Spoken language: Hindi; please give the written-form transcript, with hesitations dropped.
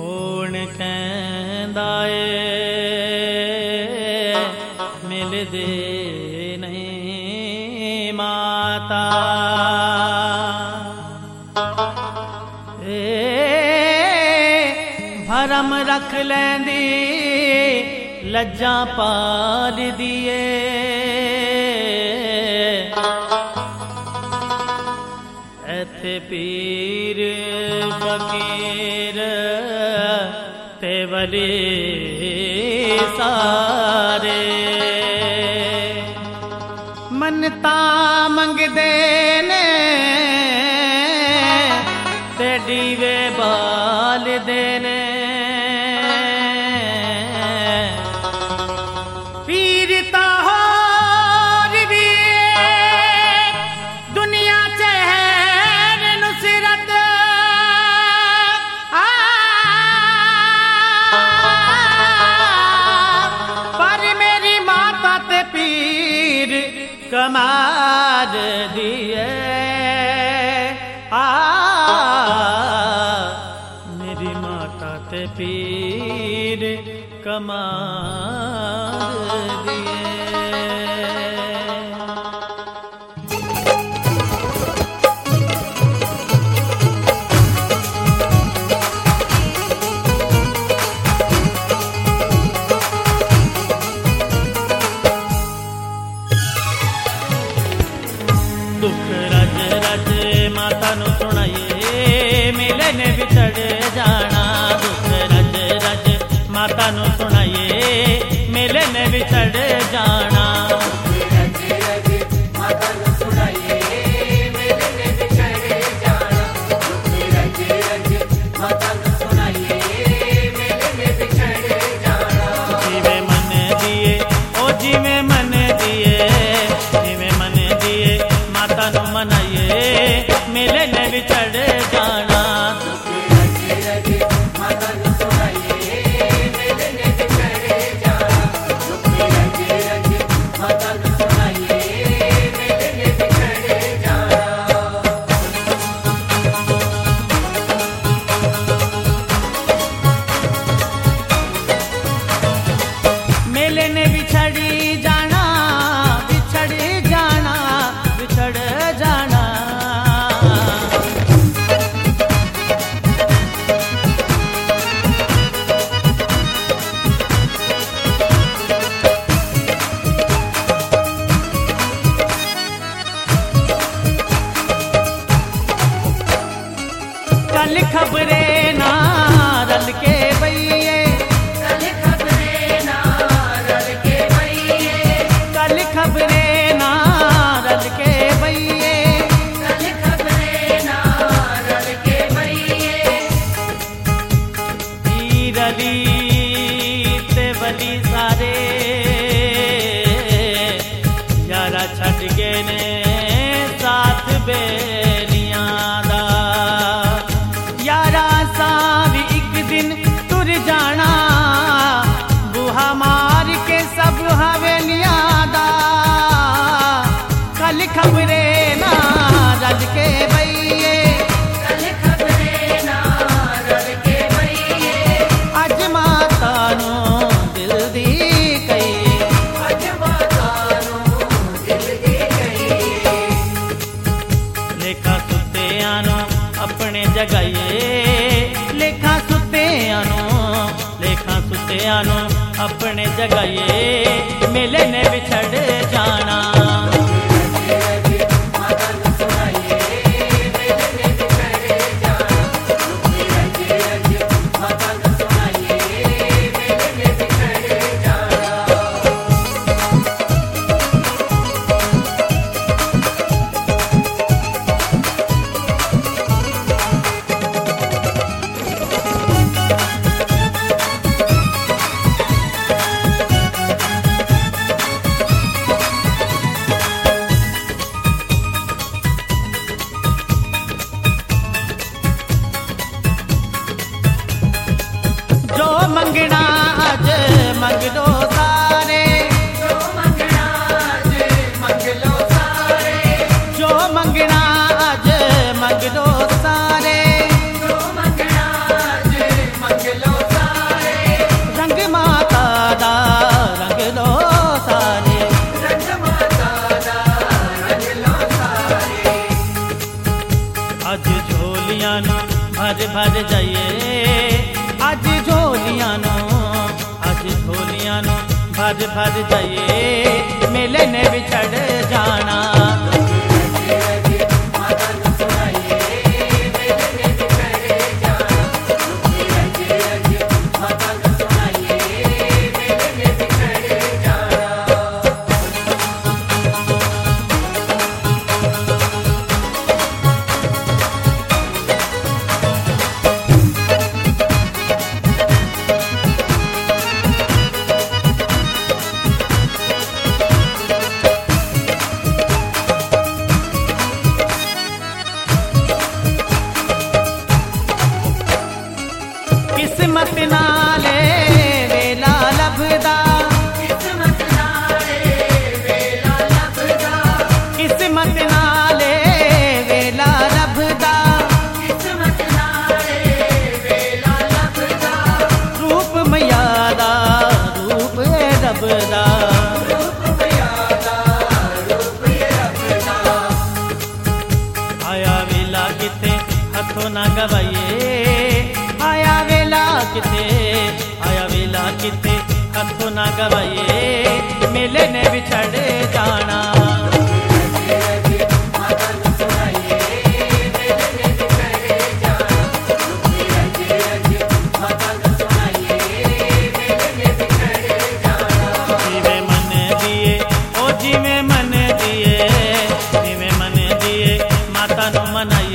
कौन कहंदा मिल दे नहीं माता भरम रख लैंदी लज्जा पाल दिए एथे पीर फकीर ते वली सारे मनता मंगदे ने ते दीवे बाल देने पीर ताहर भी दुनिया चहर नुसरत पर मेरी माता ते पीर कमाल दिए मेरी माता ते पीर कमाल दिए दुख रज रज माता नु सुनाइए मेले ने बिछड़ जाना दुख रज रज माता नु सुनाइए मेले ने बिछड़ जाना जीवे मन दिए ओ जीवे मन दिए जीवे मन दिए माता नु मनाइए मेले ने बिछड़ जाना मेले ने बिछड़ी जाना बिछड़ जाना बिछड़ जाना कल खबरे ना रल के बइए कल खबरे ना रल के बइए कल खबरे ना रल के बइए कल खबरे ना रल के बइए पीर अली ते वली सारे यारा छड़ गए ने साथ बेलियां दा यारा सा भी एक दिन तुर जाना बुहा मार के सब हवेलियां दा कल खबरे ना रल के बइए कल खबरे ना रल के बइए अज माता नु दिल दी कही अज माता नु दिल दी कही लेखा सुते आनो अपने जगाइए लेखा सुते आनो अपने जगाइए मेले ने बिछड़ जाना मंगना अज मंग लो सारे जो मंगना अज मंग लो सारे जो मंगना अज मंग लो सारे जो मंगना अज मंग भर भर जाइए मेले ने बिछड़ जाना। किस्मत नाले वेला लभदा, किस्मत नाले वेला लभदा, किस्मत नाले वेला लभदा, किस्मत नाले वेला लभदा। रूप मयादा रूप रबदा, रूप मयादा रूप रबदा। आया वेला किते हथों ना गवाइए, आया वेला किते हथों ना गवाइए मेले ने बिछड़ जाना। जीवे मन दिए ओ जीवे मन दिए, जीवे मन दिए माता नु मनाइए।